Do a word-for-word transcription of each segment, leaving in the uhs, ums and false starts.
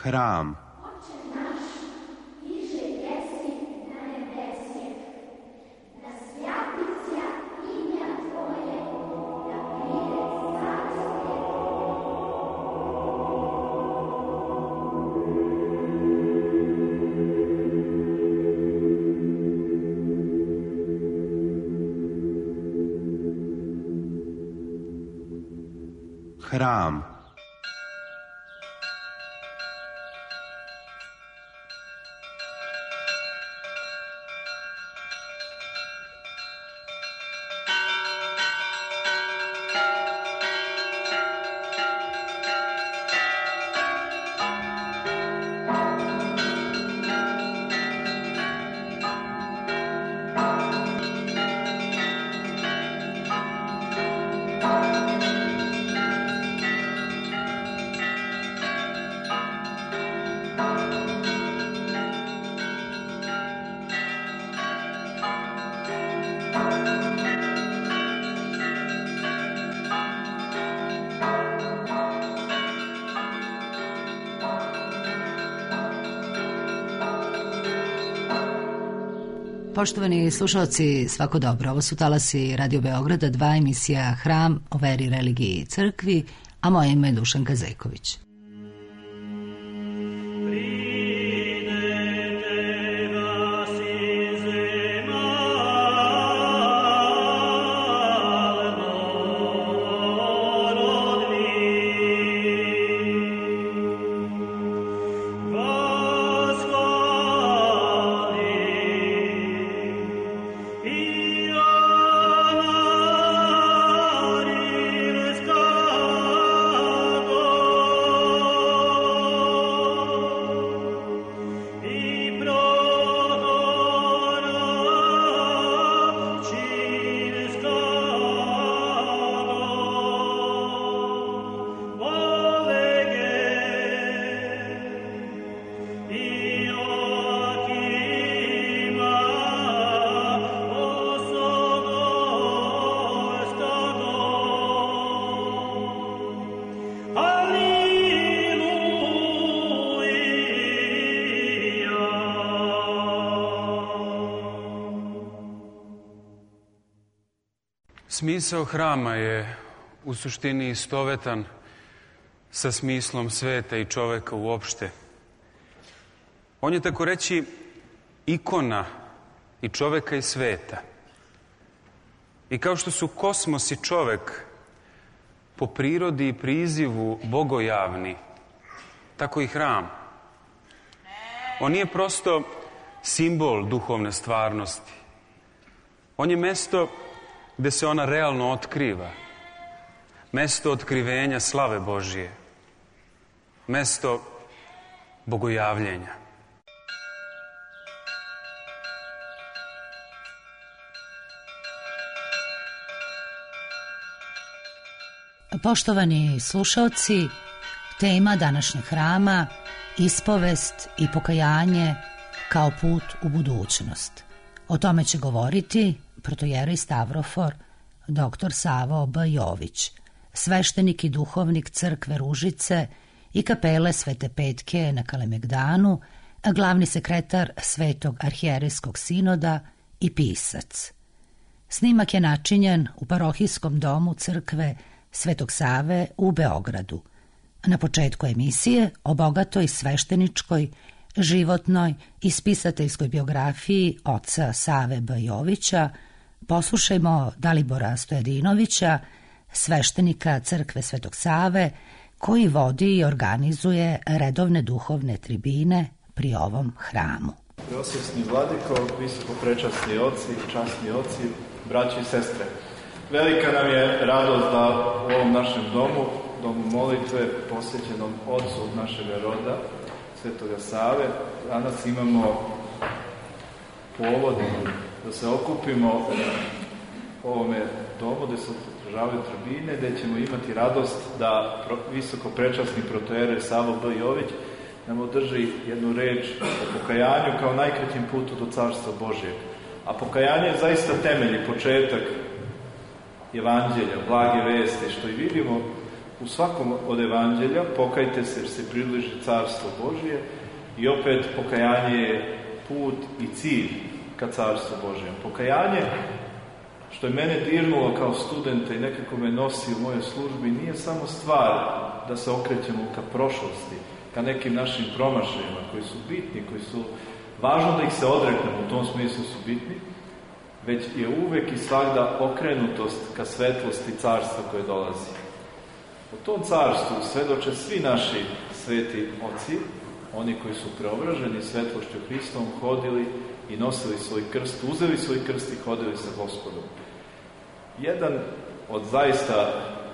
Hram. Hram. Poštovani slušalci, svako dobro. Ovo su talasi Radio Beograda, dva emisija Hram o veri, religiji i crkvi, a moje ime je Dušanka Zejković. Smisao hrama je u suštini istovetan sa smislom sveta i čoveka uopšte. On je, tako reći, ikona i čoveka i sveta. I kao što su kosmos i čovek po prirodi i prizivu bogojavni, tako i hram. On nije prosto simbol duhovne stvarnosti. On je mesto gde se ona realno otkriva. Mesto otkrivenja slave Božije. Mesto bogojavljenja. Poštovani slušalci, tema današnjeg hrama, ispovest i pokajanje kao put u budućnost. O tome će govoriti protojerej Stavrofor, doktor Savo B. Jović, sveštenik i duhovnik crkve Ružice i kapele Svete Petke na Kalemegdanu, a glavni sekretar Svetog arhijerejskog sinoda i pisac. Snimak je načinjen u parohijskom domu crkve Svetog Save u Beogradu. Na početku emisije o bogatoj svešteničkoj, životnoj i spisateljskoj biografiji oca Save B. Jovića poslušajmo Dalibora Stojadinovića, sveštenika crkve Svetog Save, koji vodi i organizuje redovne duhovne tribine pri ovom hramu. Preosvjesni vladiko, visokoprečasni oci, časni oci, braći i sestre. Velika nam je radost da u ovom našem domu, domu molitve, posvećenom ocu našeg roda, Svetoga Save, danas imamo povod da se okupimo u ovome domu gde se održavaju tribine, gde ćemo imati radost da visokoprečasni protojerej Savo B. Jović nam održi jednu reč o pokajanju kao najkraćim putu do Carstva Božijeg. A pokajanje je zaista temelj i početak evanđelja, blage vesti, što i vidimo U svakom od evanđelja pokajte se jer se približi carstvo Božije i opet pokajanje je put i cilj ka carstvu Božijem. Pokajanje, što je mene dirnulo kao studenta i nekako me nosi u mojoj službi, nije samo stvar da se okrećemo ka prošlosti, ka nekim našim promašajima koji su bitni, koji su važno da ih se odreknemo, u tom smislu su bitni, već je uvek i svagda okrenutost ka svetlosti carstva koje dolazi. U tom carstvu svedoče svi naši sveti oci, oni koji su preobraženi svetlošću Hristovom, hodili i nosili svoj krst, uzeli svoj krst i hodili sa Gospodom. Jedan od zaista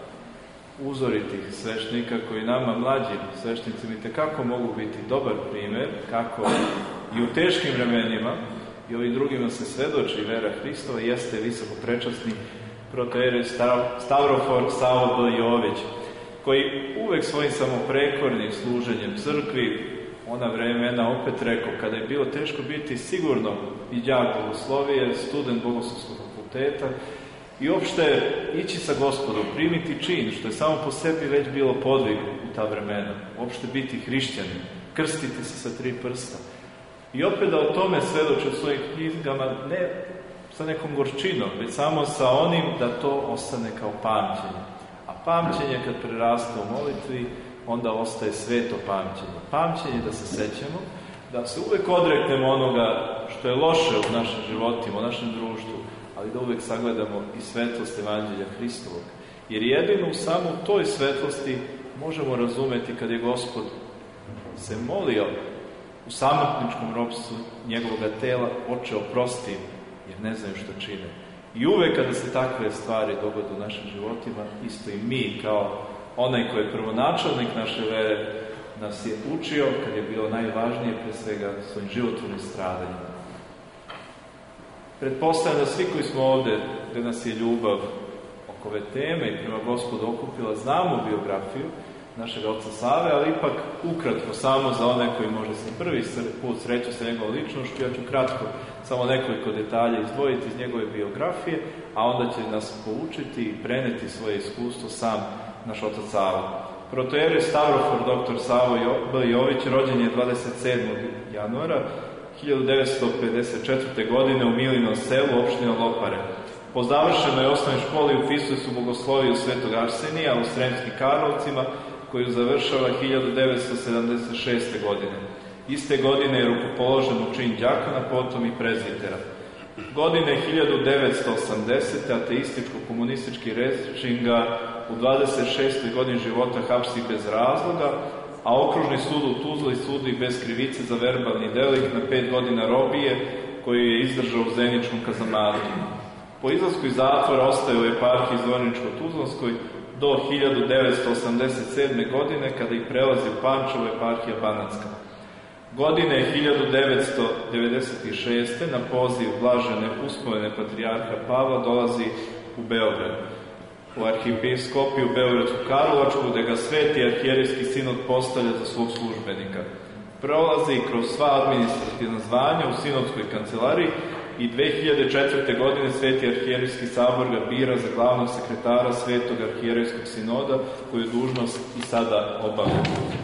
uzoritih sveštenika koji nama mlađim sveštenicima itekako mogu biti dobar primjer kako i u teškim vremenima i ovim drugima se svedoči vera Hristova, jeste visokoprečasni protoijerej Stavrofor Savo B. Jović, koji uvek svojim samoprekornim služenjem crkvi, ona vremena opet rekao, kada je bilo teško biti sigurno i đak bogoslovije, student Bogoslovskog fakulteta, i uopšte ići sa Gospodom, primiti čin, što je samo po sebi već bilo podvig u ta vremena, uopšte biti hrišćanin, krstiti se sa tri prsta. I opet da o tome svedoče u svojim knjigama, ne sa nekom gorčinom, već samo sa onim da to ostane kao pamćenje. A pamćenje kad preraste u molitvi, onda ostaje sveto pamćenje. Pamćenje da se sećamo, da se uvek odreknemo onoga što je loše u našim životima, u našem društvu, ali da uvek sagledamo i svetlost Evanđelja Hristovog. Jer jedino u samo toj svetlosti možemo razumeti kad je Gospod se molio u samotničkom ropstvu njegovoga tela, Oče oprosti, jer ne znaju što čine. I uvek kada se takve stvari dogode u našim životima, isto i mi, kao onaj koji je prvonačelnik naše vere, nas je učio, kad je bilo najvažnije, pre svega, svojim životvornim stradanjima. Pretpostavljam da svi koji smo ovde, gde nas je ljubav oko ove teme i prema Gospodu okupila, znamo biografiju našeg oca Save, ali ipak ukratko, samo za one koji može se prvi put sreću sa njegovom ličnošću, ja ću kratko samo nekoliko detalja izdvojiti iz njegove biografije, a onda će nas poučiti i preneti svoje iskustvo sam naš otac Sava. Protoijerej Stavrofor doktor Savo B. Jović rođen je dvadeset sedmog januara hiljadu devetsto pedeset četvrte. godine u Milinom selu, opština Lopare. Po završenoj osnovnoj školi upisuje se u bogosloviju Svetog Arsenija u Sremskim Karlovcima, koju završava hiljadu devetsto sedamdeset šeste. godine. Iste godine je rukopoložen u čin đakona, potom i prezbitera. Godine hiljadu devetsto osamdesete. ateističko-komunistički režim ga u dvadeset šestoj. godini života hapsi bez razloga, a okružni sud u Tuzli sudi bez krivice za verbalni delikt na pet godina robije koju je izdržao u Zeničkom kazamatu. Po izlasku iz zatvora ostaje u eparhiji Zvorničko-Tuzlanskoj do hiljadu devetsto osamdeset sedme. godine, kada ih prelazi u Pančevo, eparhija Banatska. Godine hiljadu devetsto devedeset šeste. na poziv blažene uspomene patrijarha Pavla dolazi u Beograd, u arhijepiskopiju Beogradsku Karlovačku, gde ga sveti arhijerejski sinod postavlja za svog službenika. Prolazi kroz sva administrativna zvanja u sinodskoj kancelariji i dve hiljade četvrte. godine sveti arhijerejski sabor ga bira za glavnog sekretara Svetog arhijerejskog sinoda, koju dužnost i sada obavlja.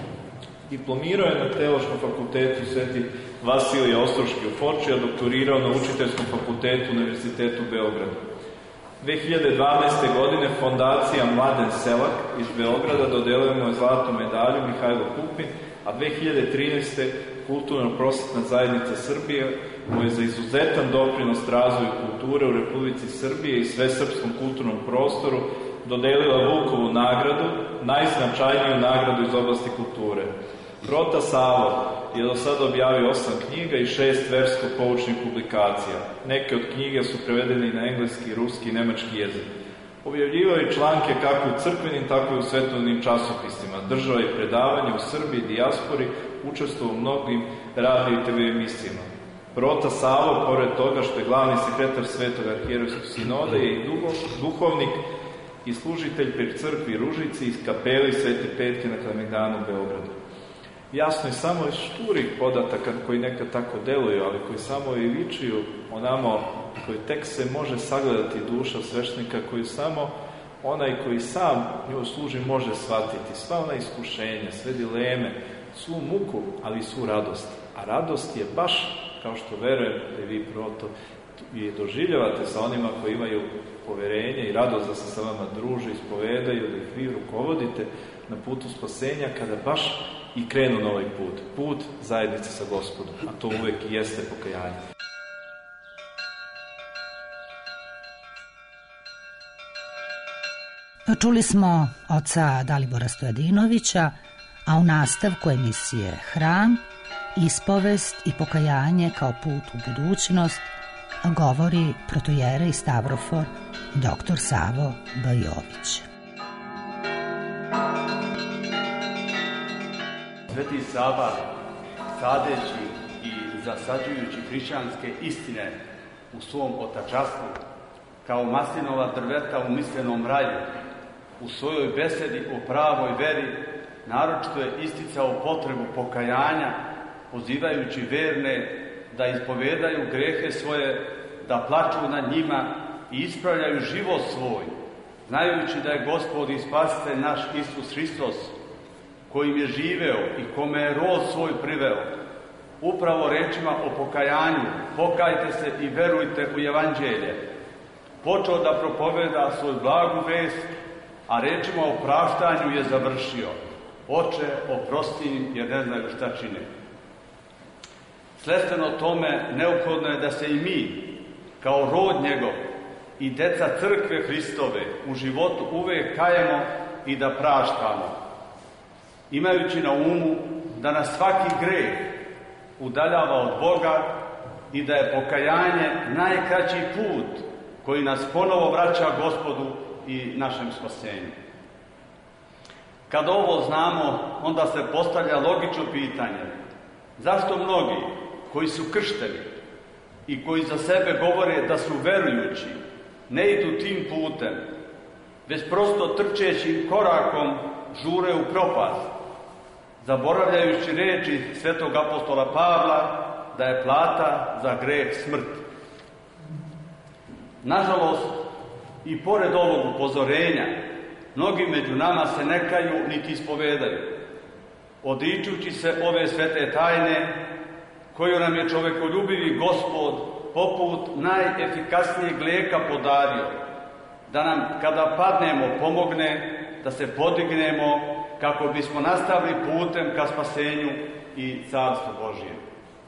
Diplomirao je na Teološkom fakultetu Sveti Vasilije Ostroški u Foči, a doktorirao na Učiteljskom fakultetu Univerzitetu u Beogradu. dve hiljade dvanaeste. godine fondacija Mladen Selak iz Beograda dodelila mu je zlatnu medalju Mihajlo Pupin, a dve hiljade trinaeste. Kulturno-prosvetna zajednica Srbije mu je za izuzetan doprinos razvoju kulture u Republici Srbije i svesrpskom kulturnom prostoru dodelila Vukovu nagradu, najznačajniju nagradu iz oblasti kulture. Prota Savo je do sada objavio osam knjiga i šest versko-poučnih publikacija. Neke od knjiga su prevedene i na engleski, ruski i nemački jezik. Objavljivao je članke kako u crkvenim, tako i u svetovnim časopisima. Držao je predavanje u Srbiji, dijaspori, učestvovao u mnogim radio i te ve emisijama. Prota Savo, pored toga što je glavni sekretar Svetog arhijerejskog sinoda, je i duhovnik i služitelj pri crkvi Ružici iz kapeli Svete Petke na Kalemegdanu u Beogradu. Jasno je samo iz šturih podataka koji nekad tako deluju, ali koji samo i ličiju onamo koji tek se može sagledati duša sveštenika, koji samo onaj koji sam nju služi može shvatiti sva ona iskušenja, sve dileme, svu muku, ali i svu radost. A radost je baš, kao što verujem da vi proto i doživljavate sa onima koji imaju poverenje i radost da se sa vama druže, ispovedaju, da ih vi rukovodite na putu spasenja, kada baš i krenu na ovaj put. Put zajednice sa Gospodom, a to uvek i jeste pokajanje. Čuli smo oca Dalibora Stojadinovića, a u nastavku emisije Hram, ispovest i pokajanje kao put u budućnost govori protojerej Stavrofor doktor Savo B. Jović. Sveti Sava, sadeći i zasađujući hrišćanske istine u svom otačastvu, kao maslinova drveta u mislenom raju, u svojoj besedi o pravoj veri, naročito je isticao potrebu pokajanja, pozivajući verne da ispovedaju grehe svoje, da plaču nad njima i ispravljaju život svoj, znajući da je Gospod i Spasitelj naš Isus Hristos, kojim je živeo i kome je rod svoj priveo, upravo rečima o pokajanju, pokajte se i verujte u evanđelje, počeo da propoveda svoju blagu vest, a rečima o praštanju je završio: Oče, oprosti im jer ne znaju šta čine. Sledstveno tome neophodno je da se i mi, kao rod njegov i deca crkve Hristove, u životu uvek kajemo i da praštamo, imajući na umu da nas svaki greh udaljava od Boga i da je pokajanje najkraći put koji nas ponovo vraća Gospodu i našem spasenju. Kad ovo znamo, onda se postavlja logično pitanje: zašto mnogi koji su kršteni i koji za sebe govore da su verujući ne idu tim putem, već prosto trčeći korakom žure u propast, zaboravljajući riječi svetog apostola Pavla da je plata za greh smrt? Nažalost, i pored ovog upozorenja, mnogi među nama se ne kaju niti ispovedaju, odičući se ove svete tajne koju nam je čovekoljubivi Gospod poput najefikasnijeg lijeka podario, da nam kada padnemo pomogne da se podignemo kako bismo nastavili putem ka spasenju i Carstvu Božijem.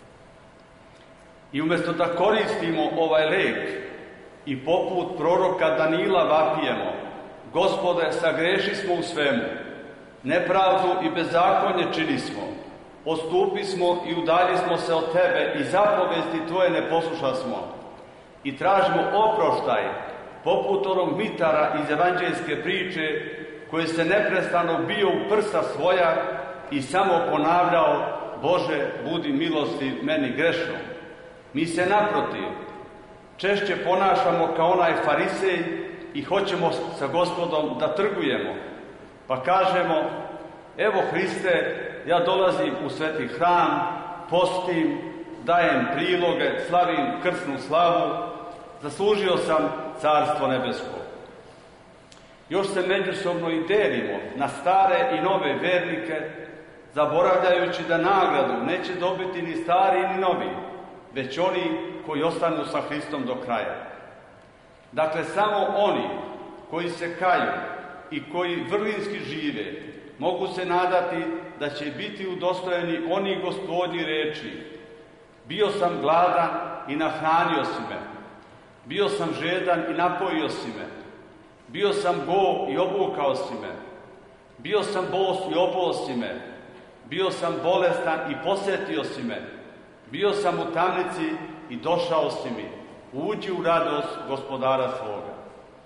I umjesto da koristimo ovaj lijek i poput proroka Danila vapijemo: Gospode, sagreši smo u svemu, nepravdu i bezakonje čini smo, odstupi smo i udalji smo se od Tebe i zapovesti Tvoje ne posluša smo, i tražimo oproštaj poput onog mitara iz evanđeljske priče koji se neprestano bio u prsa svoja i samo ponavljao: Bože, budi milostiv meni grešnom. Mi se naprotiv češće ponašamo kao onaj farisej i hoćemo sa Gospodom da trgujemo, pa kažemo: evo Hriste, ja dolazim u sveti hram, postim, dajem priloge, slavim krsnu slavu, zaslužio sam Carstvo nebesko. Još se međusobno i delimo na stare i nove vernike, zaboravljajući da nagradu neće dobiti ni stari ni novi, već oni koji ostanu sa Hristom do kraja. Dakle, samo oni koji se kaju i koji vrlinski žive mogu se nadati da će biti udostojeni onih Gospodnjih reči: bio sam gladan i nahranio si me, bio sam žedan i napojio si me, bio sam go i obukao si me, bio sam bos i obuo si me, bio sam bolestan i posjetio si me, bio sam u tamnici i došao si mi, uđi u radost Gospodara svoga.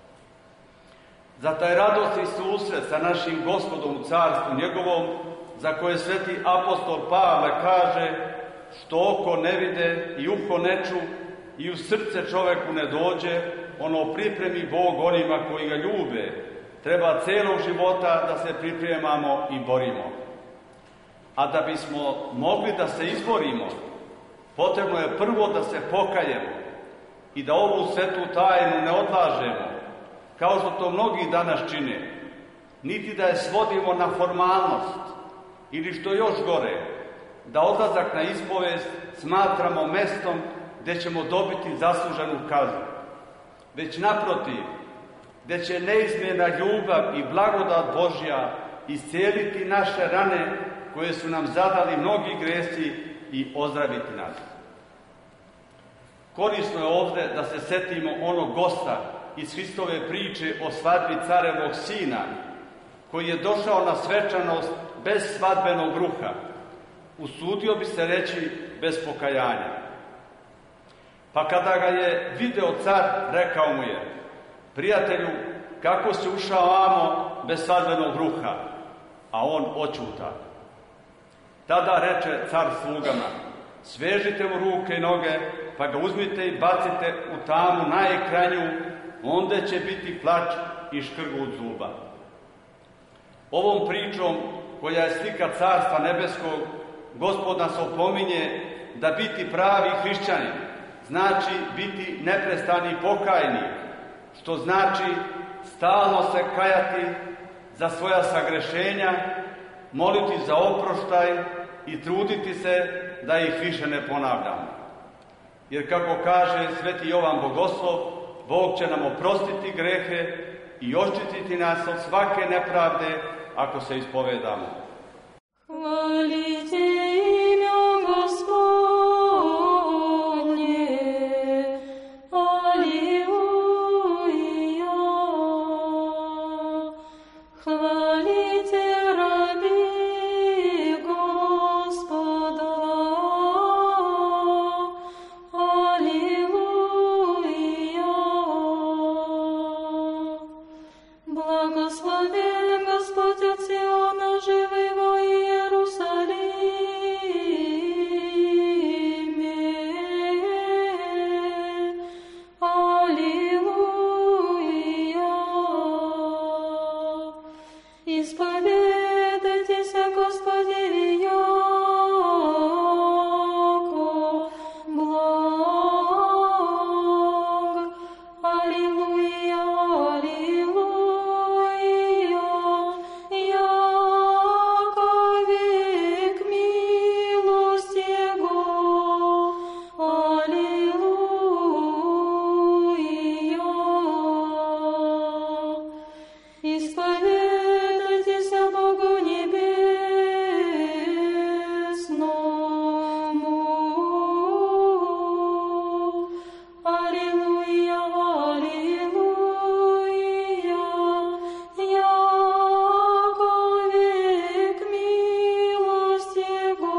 Za taj radosni susret sa našim Gospodom u Carstvu njegovom, za koje sveti apostol Pavle kaže: što oko ne vide i uho ne ču i u srce čoveku ne dođe, ono pripremi Bog onima koji ga ljube. Treba celog života da se pripremamo i borimo. A da bismo mogli da se izborimo, potrebno je prvo da se pokajemo i da ovu svetu tajnu ne odlažemo, kao što to mnogi danas čine, niti da je svodimo na formalnost, ili što još gore, da odlazak na ispovest smatramo mestom gde ćemo dobiti zasluženu kaznu, već naprotiv, gde će neizmjerna ljubav i blagodat Božja iscijeliti naše rane koje su nam zadali mnogi gresi i ozdraviti nas. Korisno je ovde da se setimo onog gosta iz Hristove priče o svadbi carevog sina, koji je došao na svečanost bez svadbenog ruha, usudio bi se reći bez pokajanja. Pa kada ga je video car, rekao mu je: prijatelju, kako si ušao amo bez svadbenog ruha? A on oćuta. Tada reče car slugama: svežite mu ruke i noge, pa ga uzmite i bacite u tamu najekranju, onda će biti plač i škrgut zuba. Ovom pričom, koja je slika Carstva nebeskog, Gospod nas opominje da biti pravi hrišćanin znači biti neprestani pokajnik, što znači stalno se kajati za svoja sagrešenja, moliti za oproštaj i truditi se da ih više ne ponavljamo. Jer kako kaže sveti Jovan Bogoslov, Bog će nam oprostiti grehe i očistiti nas od svake nepravde ako se ispovedamo. Hvalite ime Gospodnje, aleluja. Hvalite rabi Gospoda, aleluja. Blagosloven Gospod od Siona, живего Иерусалиме. Аллилуйя. Исповедайтесь, Господи, яко благ. Аллилуйя, аллилуйя. Яко век милость Его. Аллилуйя. Исповедайтесь Богу небесному. Аллилуйя, аллилуйя. Яко век милость Его.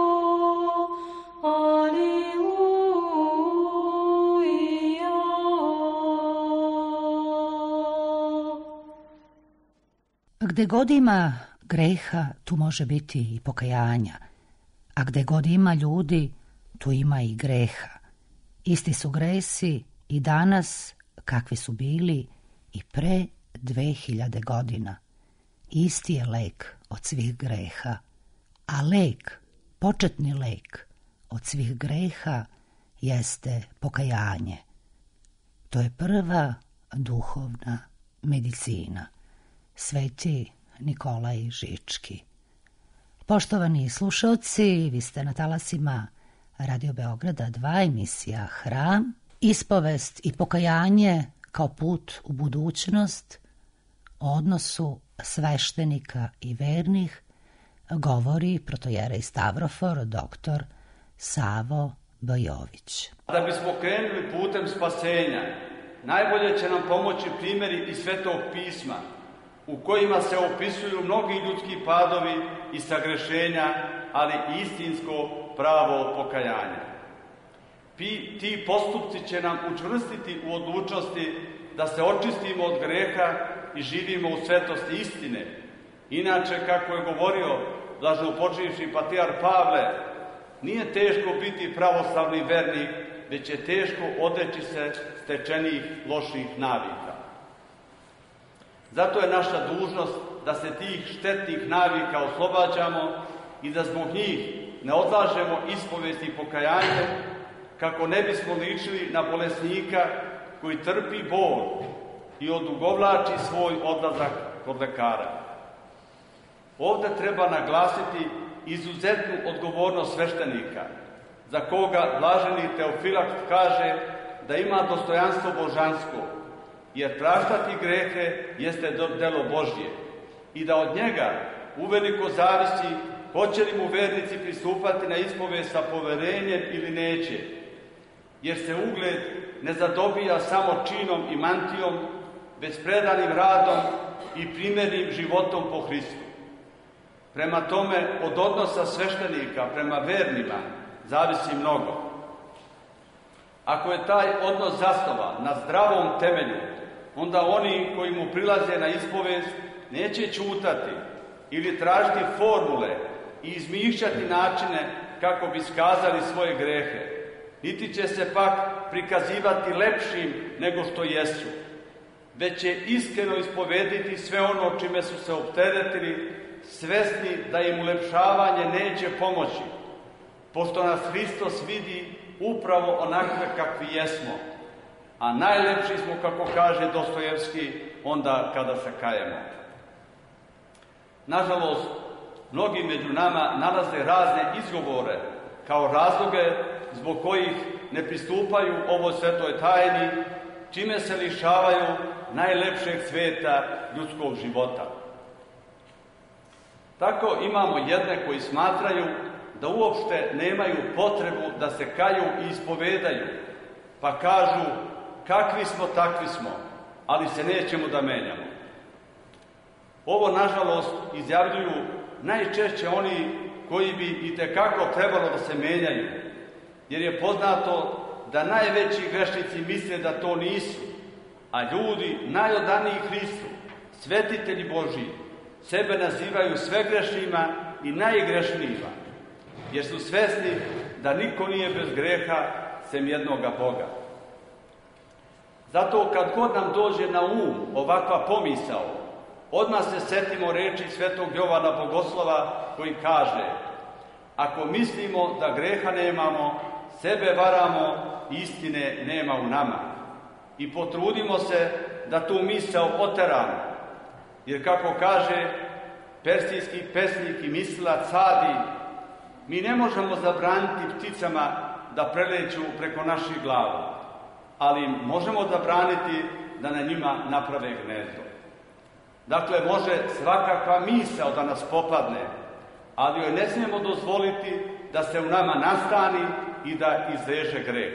Аллилуйя. Gde god ima greha, tu može biti i pokajanja, a gde god ima ljudi, tu ima i greha. Isti su gresi i danas kakvi su bili i pre dve hiljade godina. Isti je lek od svih greha, a lek, početni lek od svih greha jeste pokajanje. To je prva duhovna medicina. Sveti Nikolaj Žički. Poštovani slušalci, vi ste na talasima Radio Beograda dva, emisija Hram, ispovest i pokajanje kao put u budućnost, o odnosu sveštenika i vernih, govori protojerej Stavrofor, doktor Savo Bojović. Da bismo krenuli putem spasenja, najbolje će nam pomoći primjeri iz Svetog pisma, u kojima se opisuju mnogi ljudski padovi i sagrešenja, ali istinsko pravo pokajanja. Pi, ti postupci će nam učvrstiti u odlučnosti da se očistimo od greha i živimo u svetosti istine. Inače, kako je govorio blaženopočivši patrijar Pavle, nije teško biti pravoslavni vernik, već je teško odreći se stečenih loših navika. Zato je naša dužnost da se tih štetnih navika oslobađamo i da zbog njih ne odlažemo ispovest i pokajanje, kako ne bismo ličili na bolesnika koji trpi bol i odugovlači svoj odlazak kod lekara. Ovdje treba naglasiti izuzetnu odgovornost sveštenika, za koga blaženi Teofilakt kaže da ima dostojanstvo božansko, jer praštati grehe jeste delo Božje i da od njega uveliko zavisi hoće li mu vernici pristupati na ispovest sa poverenjem ili neće, jer se ugled ne zadobija samo činom i mantijom, već predanim radom i primjernim životom po Hristu. Prema tome, od odnosa sveštenika prema vernima zavisi mnogo. Ako je taj odnos zasnovan na zdravom temelju, onda oni koji mu prilaze na ispovest neće ćutati ili tražiti formule i izmišljati načine kako bi skazali svoje grehe, niti će se pak prikazivati lepšim nego što jesu, već će iskreno ispovediti sve ono čime su se opteretili, svesni da im ulepšavanje neće pomoći, pošto nas Hristos vidi upravo onakve kakvi jesmo, a najlepši smo, kako kaže Dostojevski, onda kada se kajemo. Nažalost, mnogi među nama nalaze razne izgovore kao razloge zbog kojih ne pristupaju ovoj svetoj tajni, čime se lišavaju najlepšeg sveta ljudskog života. Tako imamo jedne koji smatraju da uopšte nemaju potrebu da se kaju i ispovedaju, pa kažu kakvi smo, takvi smo, ali se nećemo da menjamo. Ovo, nažalost, izjavljuju najčešće oni koji bi itekako trebalo da se menjaju, jer je poznato da najveći grešnici misle da to nisu, a ljudi najodaniji Hristu, svetitelji Božji, sebe nazivaju svegrešnima i najgrešnijima, jer su svesni da niko nije bez greha sem jednoga Boga. Zato kad god nam dođe na um ovakva pomisao, odmah se setimo reči svetog Jovana Bogoslova koji kaže: ako mislimo da greha nemamo, sebe varamo, istine nema u nama. I potrudimo se da tu misao oteramo, jer kako kaže persijski pesnik i mislilac Sadi, mi ne možemo zabraniti pticama da preleću preko naših glava, ali možemo zabraniti da na njima naprave gnezdo. Dakle, može svakakva misao da nas popadne, ali joj ne smijemo dozvoliti da se u nama nastani i da izveže greh.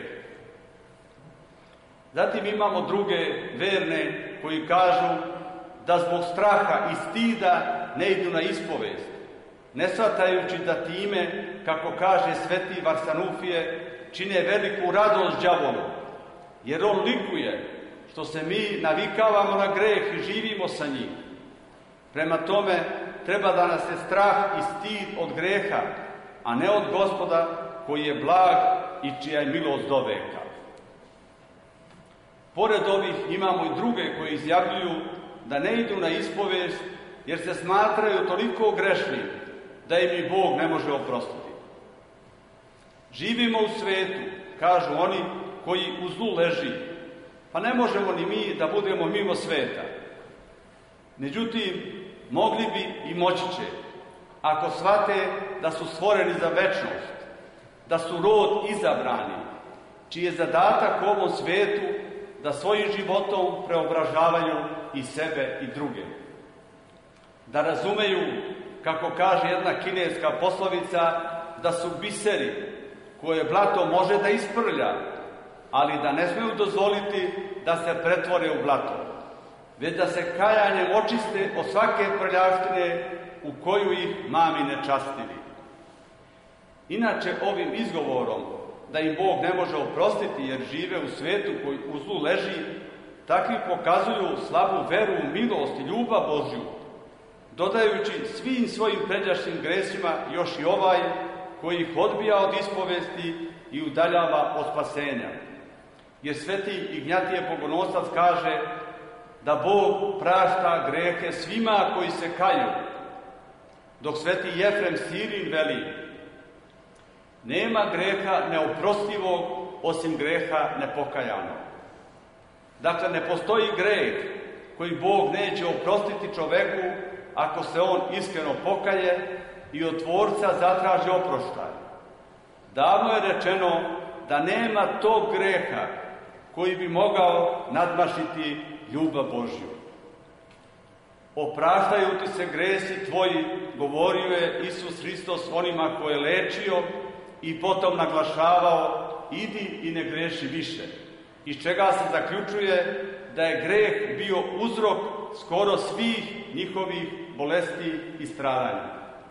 Zatim imamo druge verne koji kažu da zbog straha i stida ne idu na ispovest, ne shvatajući da time, kako kaže sveti Varsanufije, čine veliku radost đavolu, jer on likuje što se mi navikavamo na greh i živimo sa njim. Prema tome, treba da nas je strah i stid od greha, a ne od Gospoda koji je blag i čija je milost do veka. Pored ovih imamo i druge koji izjavljuju da ne idu na ispovest jer se smatraju toliko grešni da im i Bog ne može oprostiti. Živimo u svetu, kažu oni, koji u zlu leži, pa ne možemo ni mi da budemo mimo sveta. Međutim, mogli bi i moći će, ako shvate da su stvoreni za večnost, da su rod izabrani, čiji je zadatak u ovom svetu da svojim životom preobražavaju i sebe i druge. Da razumeju, kako kaže jedna kineska poslovica, da su biseri koje blato može da isprlja, ali da ne smiju dozvoliti da se pretvore u blato, već da se kajanjem očiste od svake prljavštine u koju ih mami nečastili. Inače, ovim izgovorom da im Bog ne može oprostiti jer žive u svetu koji u zlu leži, takvi pokazuju slabu veru u milost i ljubav Božju, dodajući svim svojim pređašnjim gresima još i ovaj koji ih odbija od ispovesti i udaljava od spasenja. Jer sveti Ignjatije Pogonosac kaže da Bog prašta grehe svima koji se kaju, dok sveti Jefrem Sirin veli: nema greha neoprostivog osim greha nepokajanog. Dakle, ne postoji greh koji Bog neće oprostiti čoveku ako se on iskreno pokaje i od Tvorca zatraži oproštaj. Davno je rečeno da nema tog greha koji bi mogao nadmašiti ljubav Božju. Opraštaju ti se gresi tvoji, govorio je Isus Hristos onima koje je lečio i potom naglašavao, idi i ne greši više. Iz čega se zaključuje da je greh bio uzrok skoro svih njihovih bolesti i stradanja.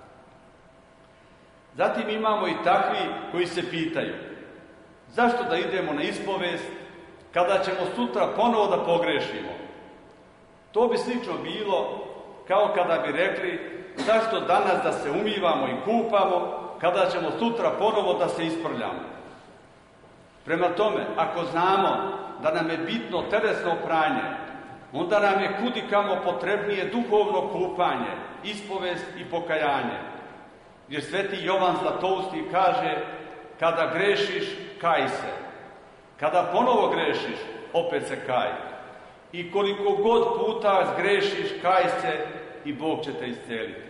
Zatim imamo i takvi koji se pitaju, zašto da idemo na ispovest kada ćemo sutra ponovo da pogrešimo? To bi slično bilo kao kada bi rekli, zašto danas da se umivamo i kupamo kada ćemo sutra ponovo da se isprljamo? Prema tome, ako znamo da nam je bitno telesno pranje, onda nam je kudikamo potrebnije duhovno kupanje, ispovest i pokajanje. Jer sveti Jovan Zlatousti kaže, kada grešiš, kaj se. Kada ponovo grešiš, opet se kaj. I koliko god puta zgrešiš, kaj se i Bog će te isceliti.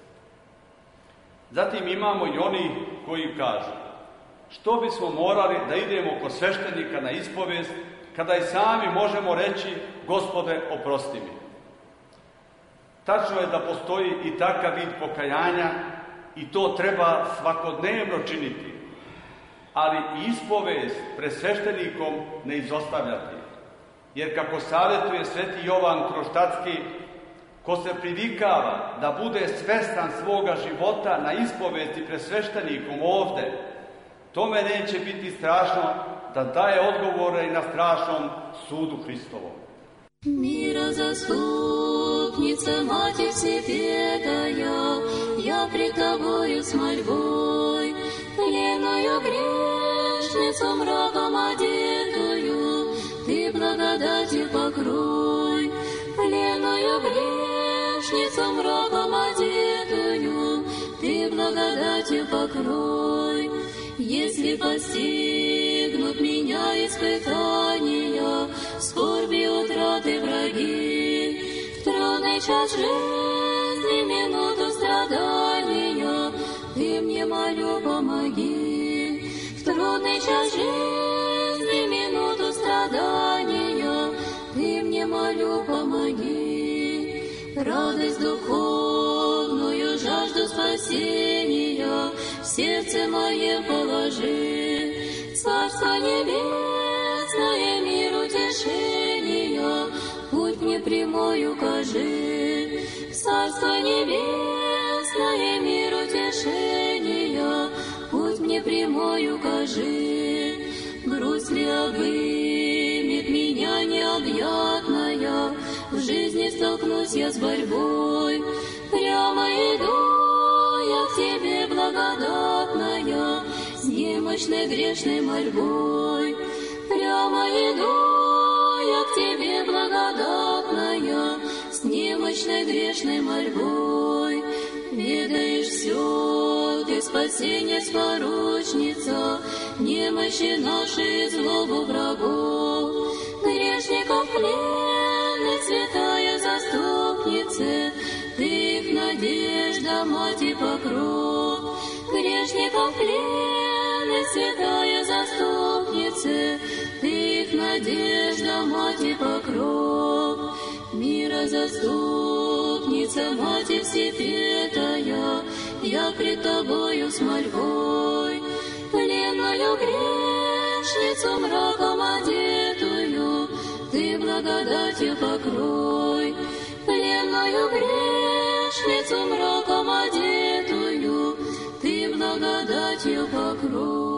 Zatim imamo i oni koji kažu, što bismo morali da idemo kod sveštenika na ispovest, kada i sami možemo reći, Gospode, oprosti mi. Tačno je da postoji i takav vid pokajanja i to treba svakodnevno činiti, ali ispovest pred sveštenikom ne izostavljati. Jer kako savjetuje sveti Jovan Kroštatski, ko se privikava da bude svestan svoga života na ispovesti pred sveštenikom ovde, tome neće biti strašno da daje odgovore i na strašnom sudu Hristovom. Мира заступница, Матерь Всепетая, я пред Тобою с мольбой, пленную грешницу мраком одетую, Ты благодатью покрой. Пленную грешницу мраком одетую, Ты благодатью покрой. Если постигнут меня испытания, скорби, утраты, враги, в трудный час жизни, минуту страдания, Ты мне, молю, помоги. В трудный час жизни, минуту страдания, Ты мне, молю, помоги. Радость духовную, жажду спасения в сердце мое положи. Царство небесное, мир утешения, путь мне прямой укажи. Царство небесное, мир утешения, путь мне прямой укажи. Грусть ли обымет меня необъятная, в жизни столкнусь я с борьбой. Прямо иду я к Тебе, благодатная, с немощной грешной мольбой. Прямо иду я к Тебе, благодатная, с немощной грешной мольбой. Ведаешь все, Ты спасение споручница, немощи наши, злобу врагов. Грешников пленных, святая заступница, Ты их надежда, мать и покров. Грешников пленных, святая заступница, Ты их надежда, мать и покров. Мира заступница, Матерь Всепетая, я пред Тобою с мольбой. Пленную грешницу мраком одетую, Ты благодатью покрой. Пленную грешницу мраком одетую, Ты благодатью покрой.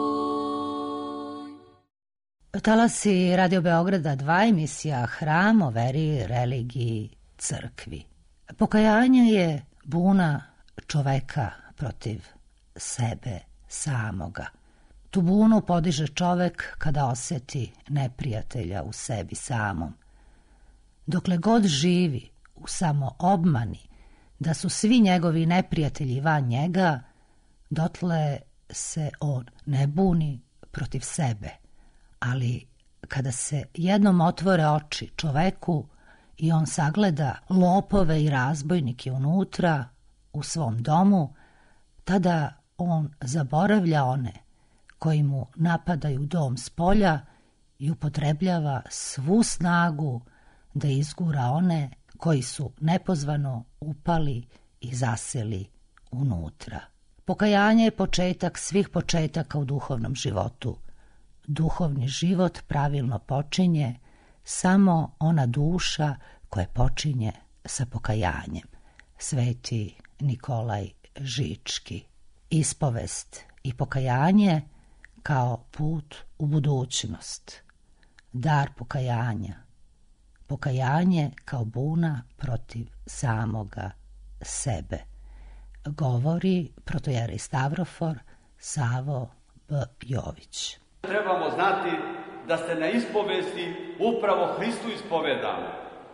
Talasi Radio Beograda dva, emisija Hram o veri, religiji, crkvi. Pokajanje je buna čoveka protiv sebe samoga. Tu bunu podiže čovek kada oseti neprijatelja u sebi samom. Dokle god živi u samoobmani da su svi njegovi neprijatelji van njega, dotle se on ne buni protiv sebe. Ali kada se jednom otvore oči čoveku i on sagleda lopove i razbojnike unutra u svom domu, tada on zaboravlja one koji mu napadaju dom s polja i upotrebljava svu snagu da izgura one koji su nepozvano upali i zaseli unutra. Pokajanje je početak svih početaka u duhovnom životu. Duhovni život pravilno počinje samo ona duša koja počinje sa pokajanjem. Sveti Nikolaj Žički. Ispovest i pokajanje kao put u budućnost. Dar pokajanja. Pokajanje kao buna protiv samoga sebe. Govori protojerej Stavrofor Savo B. Jović. Trebamo znati da se na ispovesti upravo Hristu ispovedamo.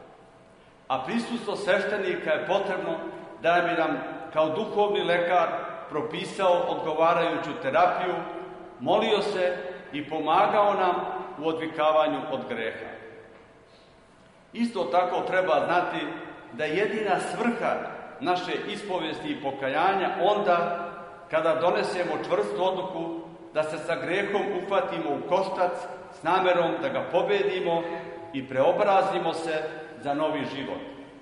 A prisustvo sveštenika je potrebno da bi nam kao duhovni lekar propisao odgovarajuću terapiju, molio se i pomagao nam u odvikavanju od greha. Isto tako treba znati da je jedina svrha naše ispovesti i pokajanja onda kada donesemo čvrstu odluku da se sa grehom uhvatimo u koštac s namerom da ga pobedimo i preobrazimo se za novi život.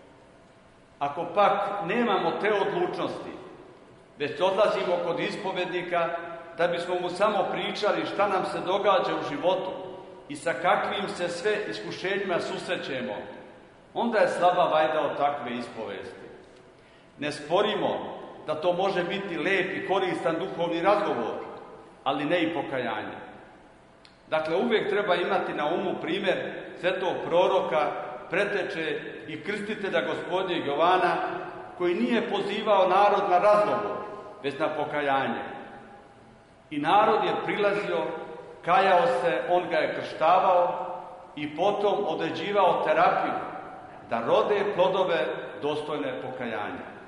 Ako pak nemamo te odlučnosti, već odlazimo kod ispovednika da bismo mu samo pričali šta nam se događa u životu i sa kakvim se sve iskušenjima susrećemo, onda je slaba vajda od takve ispovesti. Ne sporimo da to može biti lep i koristan duhovni razgovor, ali ne i pokajanje. Dakle, uvijek treba imati na umu primjer svetog proroka, preteče i krstitelja Gospodnjeg Jovana, koji nije pozivao narod na razgovor, već na pokajanje. I narod je prilazio, kajao se, on ga je krštavao i potom određivao terapiju da rode plodove dostojne pokajanja.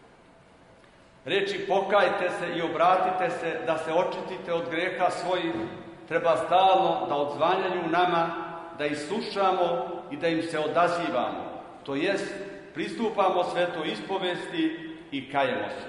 Reči pokajte se i obratite se, da se očistite od greha svojih, treba stalno da odzvanjaju nama, da ih slušamo i da im se odazivamo, to jest pristupamo svetoj ispovesti i kajemo se.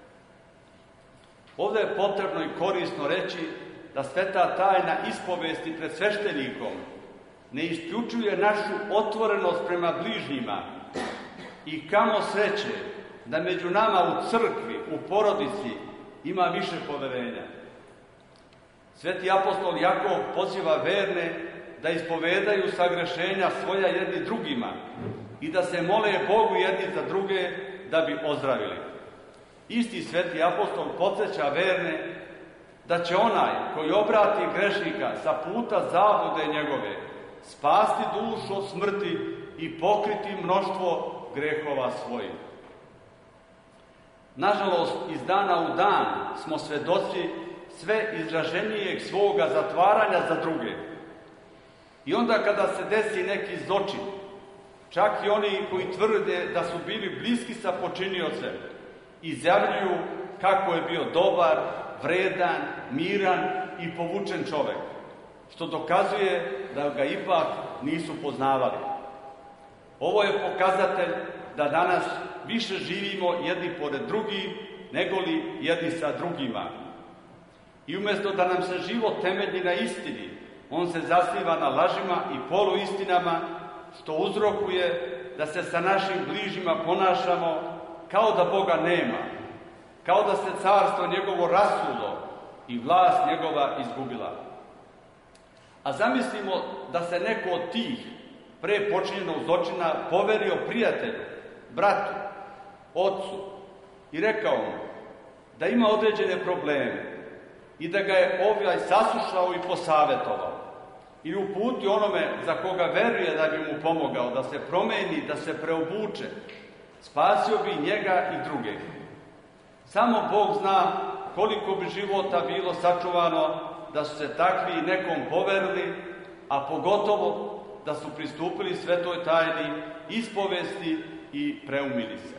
Ovdje je potrebno i korisno reći da sveta tajna ispovesti pred sveštenikom ne isključuje našu otvorenost prema bližnjima i kamo sreće da među nama u crkvi, u porodici ima više poverenja. Sveti apostol Jakov poziva verne da ispovedaju sagrešenja svoja jedni drugima i da se mole Bogu jedni za druge da bi ozdravili. Isti sveti apostol podsjeća verne da će onaj koji obrati grešnika sa puta zablude njegove spasti dušu od smrti i pokriti mnoštvo grehova svojih. Nažalost, iz dana u dan smo svedoci sve izraženijeg svoga zatvaranja za druge. I onda kada se desi neki zločin, čak i oni koji tvrde da su bili bliski sa počiniocem, izjavljuju kako je bio dobar, vredan, miran i povučen čovjek, što dokazuje da ga ipak nisu poznavali. Ovo je pokazatelj da danas više živimo jedni pored drugih, nego li jedni sa drugima. I umjesto da nam se život temelji na istini, on se zasniva na lažima i poluistinama, što uzrokuje da se sa našim bližnjima ponašamo kao da Boga nema, kao da se carstvo njegovo rasulo i vlast njegova izgubila. A zamislimo da se neko od tih pre počinjenog zločina poverio prijatelju, bratu, ocu i rekao mu da ima određene probleme i da ga je ovaj saslušao i posavjetovao i uputio onome za koga veruje da bi mu pomogao, da se promeni, da se preobuče, spasio bi njega i druge. Samo Bog zna koliko bi života bilo sačuvano da su se takvi nekom poverili, a pogotovo da su pristupili svetoj tajni ispovesti i preumili se.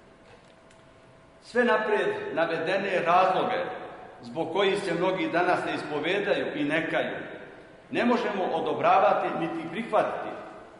Sve naprijed navedene razloge zbog kojih se mnogi danas ne ispovedaju i nekaju, ne možemo odobravati niti prihvatiti,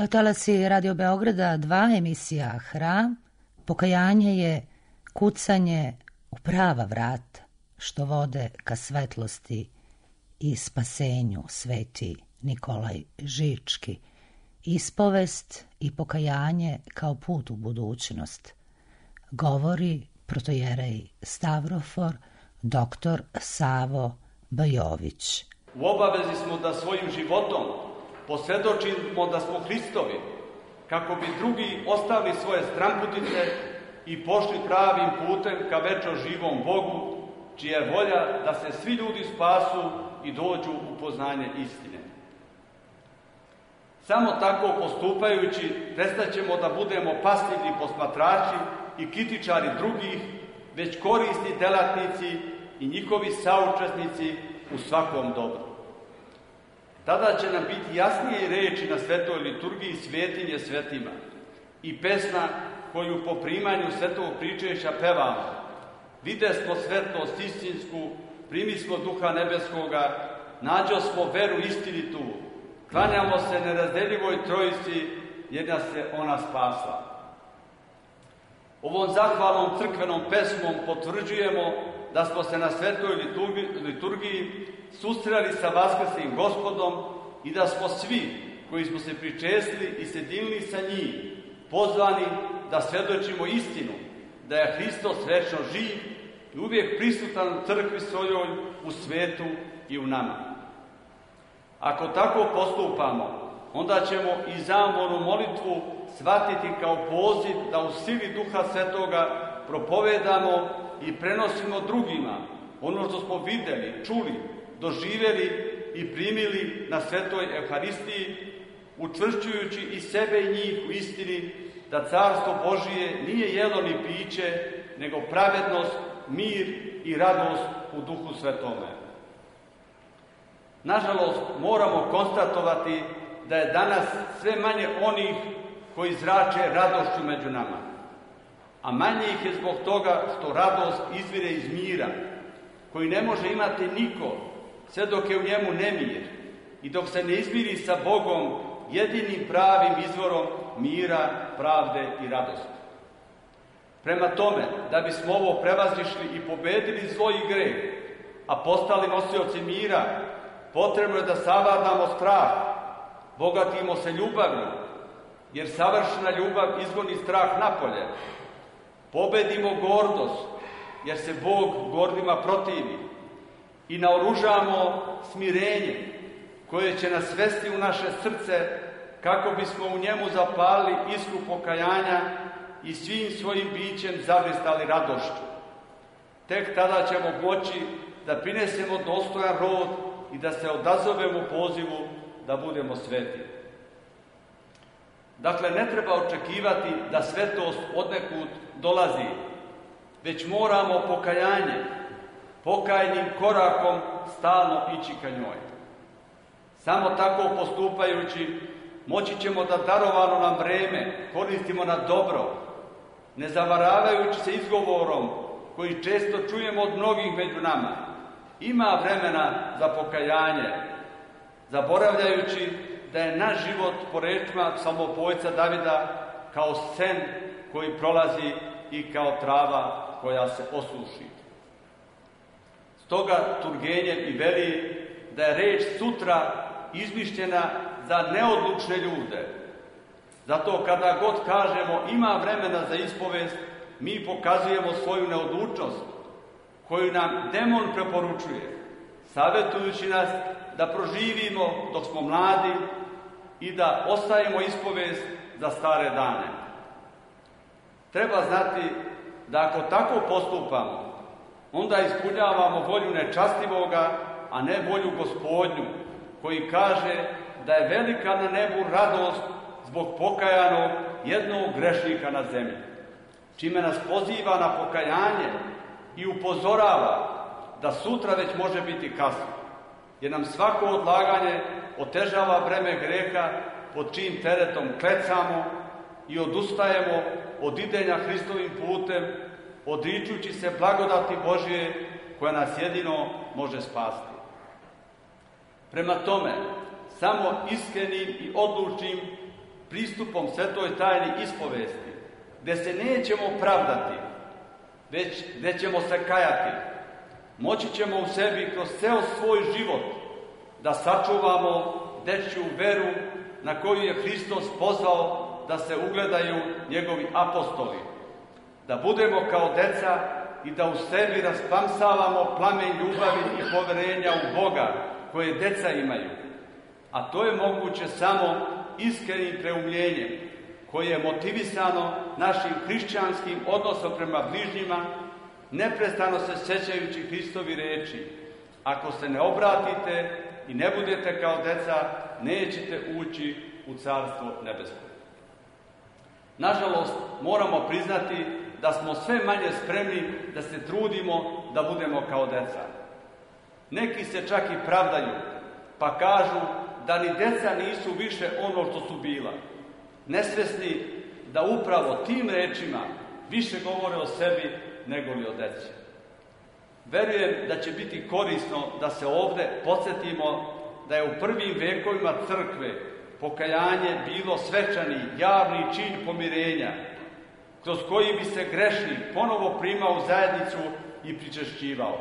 Talasi Radio Beograda dva, emisija Hram. Pokajanje je kucanje u prava vrata što vode ka svetlosti i spasenju, sveti Nikolaj Žički. Ispovest i pokajanje kao put u budućnost. Govori protojerej Stavrofor, doktor Savo Bajović. U obavezi smo da svojim životom posvjedočimo da smo Hristovi, kako bi drugi ostavili svoje stramputice i pošli pravim putem ka večno živom Bogu, čija je volja da se svi ljudi spasu i dođu u poznanje istine. Samo tako postupajući prestaćemo da budemo pasivni posmatrači i kritičari drugih, već korisni delatnici i njihovi saučesnici u svakom dobru. Tada će nam biti jasnije reči na svetoj liturgiji Svetinje svetima i pesma koju po primanju svetog pričešća pevamo. Vide smo svetlost istinsku, primi smo duha nebeskoga, nađo smo veru istinitu, klanjamo se nerazdeljivoj trojici jer nas je ona spasla. Ovom zahvalnom crkvenom pesmom potvrđujemo da smo se na svetoj liturgiji, liturgiji susreli sa vaskrslim Gospodom i da smo svi koji smo se pričestili i sjedinili sa njim pozvani da svjedočimo istinu, da je Hristos večno živ i uvijek prisutan u crkvi svojoj, u svetu i u nama. Ako tako postupamo, onda ćemo i zamolnu molitvu shvatiti kao poziv da u sili Duha Svetoga propovedamo i prenosimo drugima ono što smo vidjeli, čuli, doživjeli i primili na svetoj Euharistiji, učvršćujući i sebe i njih u istini da Carstvo Božije nije jelo ni piće, nego pravednost, mir i radost u Duhu Svetome. Nažalost, moramo konstatovati da je danas sve manje onih koji zrače radošću među nama, a manje ih je zbog toga što radost izvire iz mira, koji ne može imati niko, sve dok je u njemu nemir i dok se ne izmiri sa Bogom, jedinim pravim izvorom mira, pravde i radosti. Prema tome, da bismo ovo prevazišli i pobedili zlo i greh, a postali nosioci mira, potrebno je da savladamo strah, bogatimo se ljubavlju, jer savršena ljubav izgoni strah napolje. Pobedimo gordost, jer se Bog gordima protivi, i naoružamo smirenje, koje će nas svesti u naše srce, kako bismo u njemu zapali iskru pokajanja i svim svojim bićem zablistali radošću. Tek tada ćemo moći da prinesemo dostojan rod i da se odazovemo pozivu da budemo sveti. Dakle, ne treba očekivati da svetost odnekud dolazi, već moramo pokajanje, pokajnim korakom stalno ići ka njoj. Samo tako postupajući moći ćemo da darovano nam vreme koristimo na dobro, ne zavaravajući se izgovorom koji često čujemo od mnogih među nama. Ima vremena za pokajanje, zaboravljajući da je naš život, po rečima psalmopojca Davida, kao sen koji prolazi i kao trava koja se osuši. Stoga Turgenjev i veli da je reč sutra izmišljena za neodlučne ljude. Zato kada god kažemo ima vremena za ispovest, mi pokazujemo svoju neodlučnost koju nam demon preporučuje, savjetujući nas da proživimo dok smo mladi i da ostavimo ispovest za stare dane. Treba znati da ako tako postupamo, onda ispunjavamo volju nečastivoga, a ne volju Gospodnju, koji kaže da je velika na nebu radost zbog pokajanog jednog grešnika na zemlji, čime nas poziva na pokajanje i upozorava da sutra već može biti kasno, jer nam svako odlaganje otežava breme greha pod čijim teretom klecamo i odustajemo od idenja Hristovim putem, odričujući se blagodati Božje koja nas jedino može spasti. Prema tome, samo iskrenim i odlučnim pristupom svetoj tajni ispovesti, gde se nećemo pravdati, već gde ćemo se kajati, moći ćemo u sebi kroz ceo svoj život da sačuvamo dečju veru na koju je Hristos pozvao da se ugledaju njegovi apostoli, da budemo kao deca i da u sebi rasplamsavamo plamen ljubavi i poverenja u Boga koje deca imaju. A to je moguće samo iskrenim preumljenjem koje je motivisano našim hrišćanskim odnosom prema bližnjima, neprestano se sjećajući Hristovi reči: ako se ne obratite i ne budete kao deca, nećete ući u Carstvo nebesko. Nažalost, moramo priznati da smo sve manje spremni da se trudimo da budemo kao deca. Neki se čak i pravdaju, pa kažu da ni deca nisu više ono što su bila, nesvesni da upravo tim rečima više govore o sebi nego li o deci. Verujem da će biti korisno da se ovde podsjetimo da je u prvim vekovima crkve pokajanje bilo svečani, javni čin pomirenja, kroz koji bi se grešnik ponovo primao u zajednicu i pričešćivao.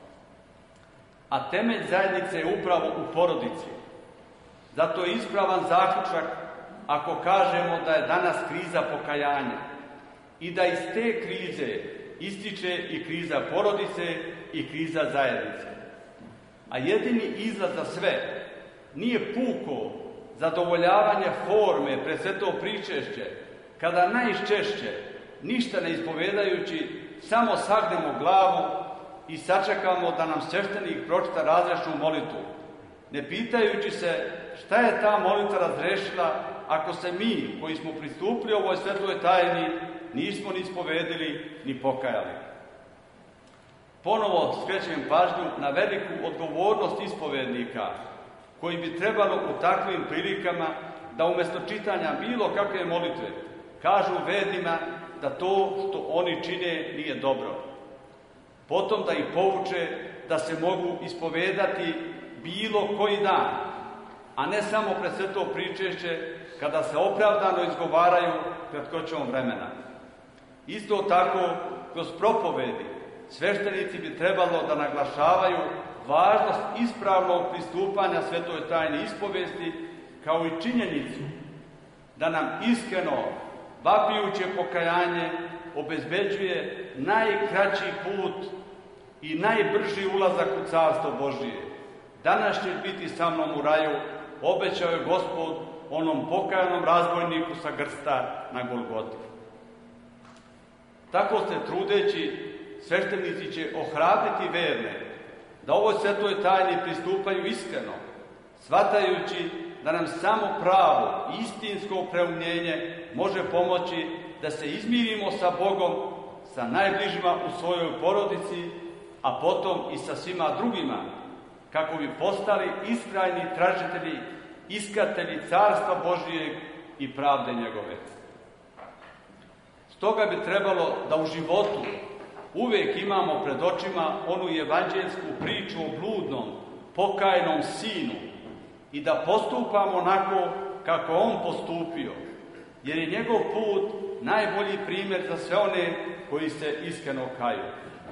A temelj zajednice je upravo u porodici. Zato je ispravan zaključak ako kažemo da je danas kriza pokajanja i da iz te krize ističe i kriza porodice i kriza zajednice. A jedini izlaz za sve nije puko zadovoljavanje forme pred sveto pričešće, kada najčešće, ništa ne ispovedajući, samo sagnemo glavu i sačekamo da nam sveštenik pročita razrešnu molitvu, ne pitajući se šta je ta molitva razrešila ako se mi, koji smo pristupili ovoj svetloj tajni, nismo ni ispovedili ni pokajali. Ponovo skrećem pažnju na veliku odgovornost ispovednika, koji bi trebalo u takvim prilikama da umjesto čitanja bilo kakve molitve kažu vernima da to što oni čine nije dobro. Potom da ih pouče da se mogu ispovedati bilo koji dan, a ne samo pred sveto pričešće kada se opravdano izgovaraju kratkoćom vremena. Isto tako, kroz propovedi, sveštenici bi trebalo da naglašavaju važnost ispravnog pristupanja svetoj tajni ispovesti, kao i činjenicu da nam iskreno, vapijuće pokajanje obezbeđuje najkraći put i najbrži ulazak u Carstvo Božije. Danas će biti sa mnom u raju, obećao je Gospod onom pokajanom razbojniku sa Grsta na Golgoti. Tako se trudeći, sveštenici će ohrabriti verne da ovoj svetoj tajni pristupaju iskreno, shvatajući da nam samo pravo i istinsko preumljenje može pomoći da se izmirimo sa Bogom, sa najbližima u svojoj porodici, a potom i sa svima drugima, kako bi postali iskrajni tražitelji, iskatelji Carstva Božijeg i pravde njegove. Stoga bi trebalo da u životu uvijek imamo pred očima onu evanđelsku priču o bludnom, pokajnom sinu i da postupamo onako kako on postupio, jer je njegov put najbolji primjer za sve one koji se iskreno kaju.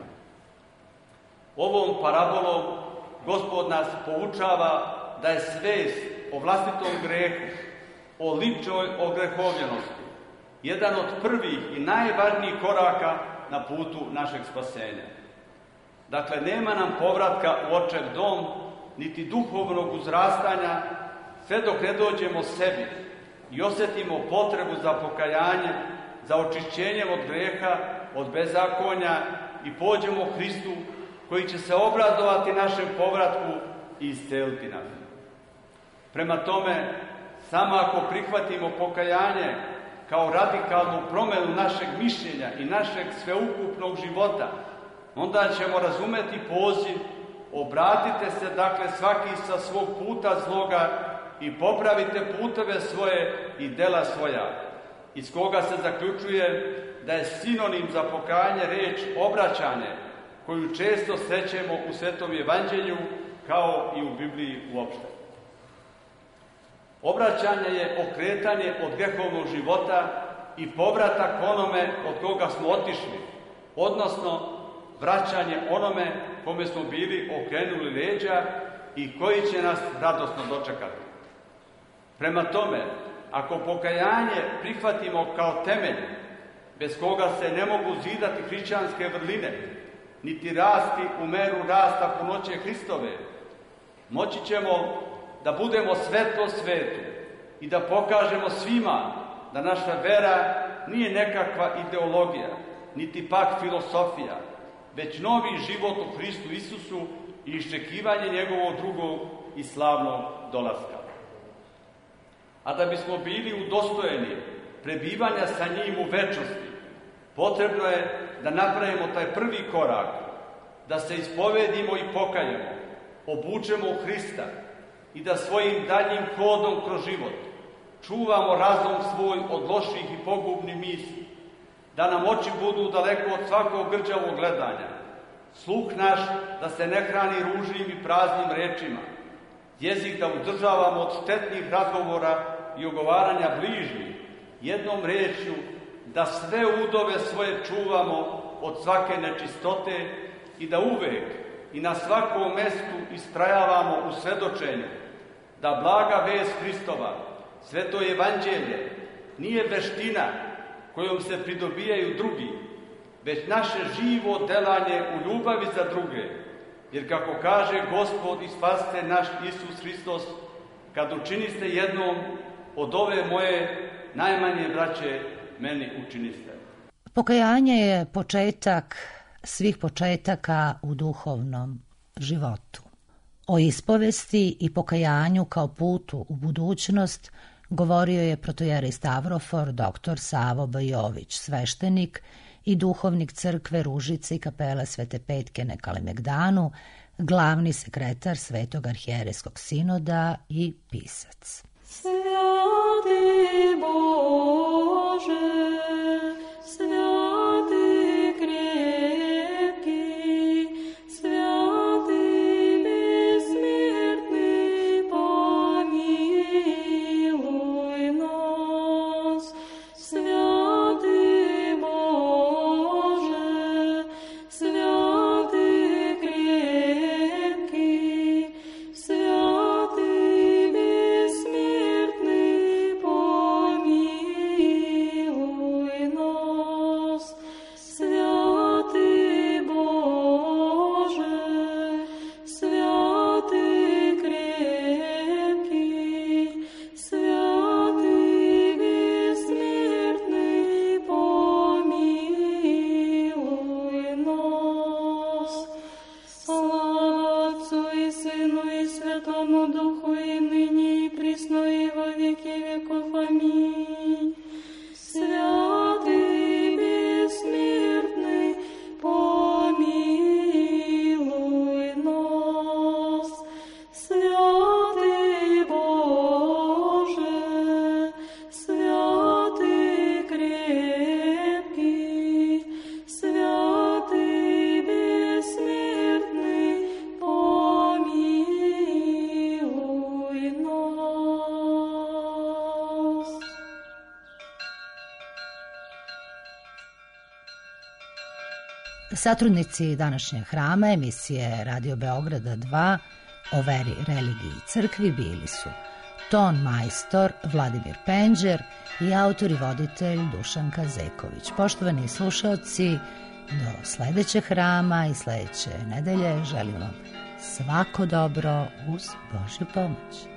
Ovom parabolom Gospod nas poučava da je svest o vlastitom grehu, o ličnoj ogrehovljenosti, jedan od prvih i najvažnijih koraka na putu našeg spasenja. Dakle, nema nam povratka u očev dom, niti duhovnog uzrastanja, sve dok ne dođemo sebi i osjetimo potrebu za pokajanje, za očišćenjem od greha, od bezakonja i pođemo Hristu, koji će se obradovati našem povratku i isceliti nas. Prema tome, samo ako prihvatimo pokajanje kao radikalnu promjenu našeg mišljenja i našeg sveukupnog života, onda ćemo razumeti poziv: obratite se dakle svaki sa svog puta zloga i popravite puteve svoje i dela svoja, iz koga se zaključuje da je sinonim za pokajanje riječ obraćanje, koju često srećemo u Svetom evanđelju kao i u Bibliji uopšte. Obraćanje je okretanje od grehovnog života i povratak onome od koga smo otišli, odnosno vraćanje onome kome smo bili okrenuli leđa i koji će nas radosno dočekati. Prema tome, ako pokajanje prihvatimo kao temelj, bez koga se ne mogu zidati hrišćanske vrline, niti rasti u meru rasta punoće Hristove, moći ćemo da budemo svetlo svetu i da pokažemo svima da naša vera nije nekakva ideologija, niti pak filosofija, već novi život u Hristu Isusu i iščekivanje njegovog drugog i slavnog dolaska. A da bismo bili udostojeni prebivanja sa njim u večnosti, potrebno je da napravimo taj prvi korak, da se ispovedimo i pokajemo, obučemo u Hrista i da svojim daljim hodom kroz život čuvamo razum svoj od loših i pogubnih misli, da nam oči budu daleko od svakog grđavog gledanja, sluh naš da se ne hrani ružnim i praznim rečima, jezik da uzdržavamo od štetnih razgovora i ogovaranja bližnjih, jednom rečju da sve udove svoje čuvamo od svake nečistote i da uvek i na svakom mestu istrajavamo u svedočenju da blaga vest Hristova, sveto evanđelje, nije veština kojom se pridobijaju drugi, već naše živo delanje u ljubavi za druge, jer kako kaže Gospod i Spasitelj naš Isus Hristos, kad učiniste jednom od ove moje najmanje braće, meni učiniste. Pokajanje je početak svih početaka u duhovnom životu. O ispovesti i pokajanju kao putu u budućnost govorio je protojerej Stavrofor doktor Savo Bajović, sveštenik i duhovnik crkve Ružice i kapele Svete Petke na Kalemegdanu, glavni sekretar Svetog arhijerejskog sinoda i pisac. Sveti Bože, sveti krepki, sveti besmrtni, pomiluj nas. Sveti Bože, sveti krepki, sveti besmrtni, pomiluj nas. Sveti Bože, sveti krepki, sveti besmrtni, pomiluj nas. Slava Otcu i Sinu i Svetomu Duhu, i ныне и присно и во веки веков. Аминь. Святый бессмертный, помилуй нас. Святый Боже, святый крепкий, святый бессмертный, помилуй нас. Satrudnici današnjeg hrama emisije Radio Beograda dva o veri, religiji i crkvi bili su ton majstor Vladimir Penđer i autor i voditelj Dušanka Zeković. Poštovani slušaoci, do sledećeg hrama i sledeće nedelje želim vam svako dobro uz Božju pomoć.